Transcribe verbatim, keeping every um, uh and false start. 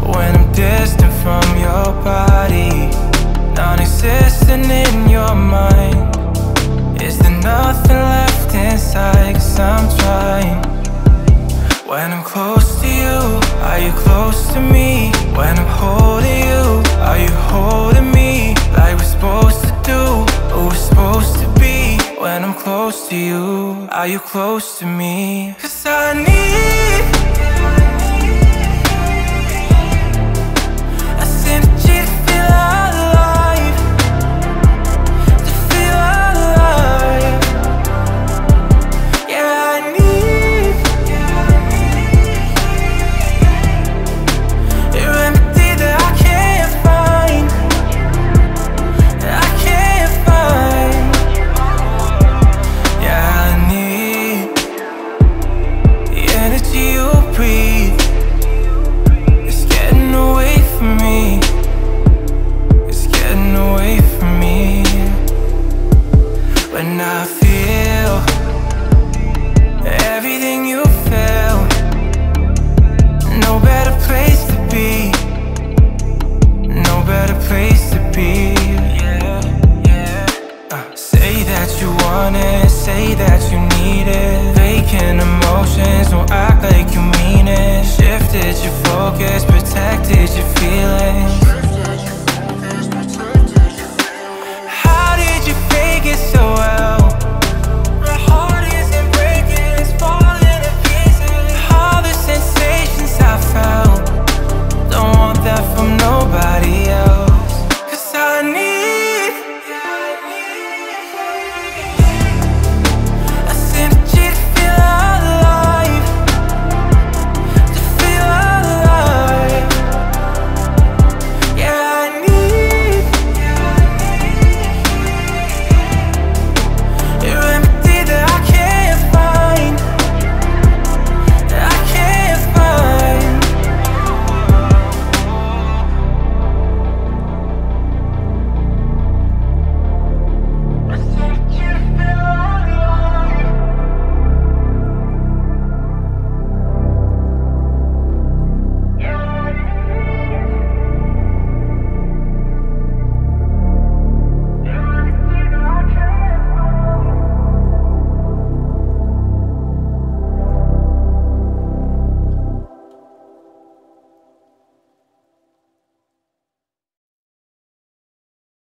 when I'm distant from your body, non-existent in your mind. Is there nothing left inside? Cause I'm trying. When I'm close to you, are you close to me? When I'm holding you, are you holding me? Like we're supposed to do, or we're supposed to be. When I'm close to you, are you close to me? Cause I need a synergy to feel alive, to feel alive. Yeah, I need a remedy that I can't find, that I can't find. Yeah, I need the energy you breathe. It's getting away from me, it's getting away from me. When I feel everything you feel, no better place to be, no better place to be. Yeah, yeah. Uh, say that you want it, say that you need it. Vacant emotions, don't act like you mean it. Shifted your focus, protected your feelings.